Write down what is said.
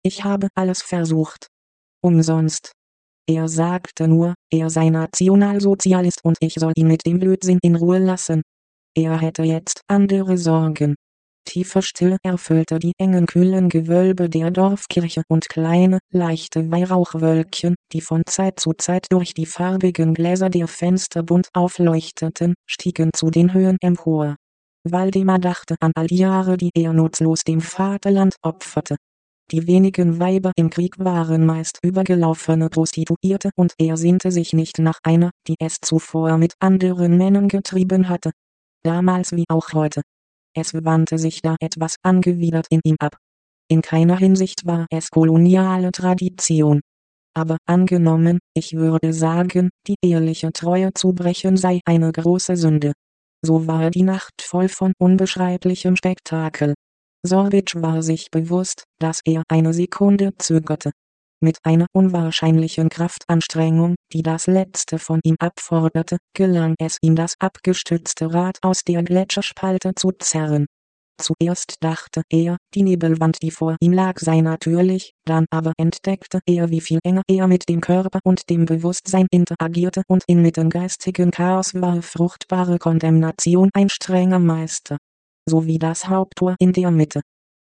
Ich habe alles versucht. Umsonst. Er sagte nur, er sei Nationalsozialist und ich soll ihn mit dem Blödsinn in Ruhe lassen. Er hätte jetzt andere Sorgen. Tiefe Stille erfüllte die engen kühlen Gewölbe der Dorfkirche und kleine, leichte Weihrauchwölkchen, die von Zeit zu Zeit durch die farbigen Gläser der Fenster bunt aufleuchteten, stiegen zu den Höhen empor. Waldemar dachte an all die Jahre, die er nutzlos dem Vaterland opferte. Die wenigen Weiber im Krieg waren meist übergelaufene Prostituierte und er sehnte sich nicht nach einer, die es zuvor mit anderen Männern getrieben hatte. Damals wie auch heute. Es wandte sich da etwas angewidert in ihm ab. In keiner Hinsicht war es koloniale Tradition. Aber angenommen, ich würde sagen, die ehrliche Treue zu brechen sei eine große Sünde. So war die Nacht voll von unbeschreiblichem Spektakel. Sorbic war sich bewusst, dass er eine Sekunde zögerte. Mit einer unwahrscheinlichen Kraftanstrengung, die das Letzte von ihm abforderte, gelang es ihm, das abgestützte Rad aus der Gletscherspalte zu zerren. Zuerst dachte er, die Nebelwand, die vor ihm lag, sei natürlich, dann aber entdeckte er, wie viel enger er mit dem Körper und dem Bewusstsein interagierte und inmitten geistigen Chaos war fruchtbare Kondemnation ein strenger Meister. Sowie das Haupttor in der Mitte.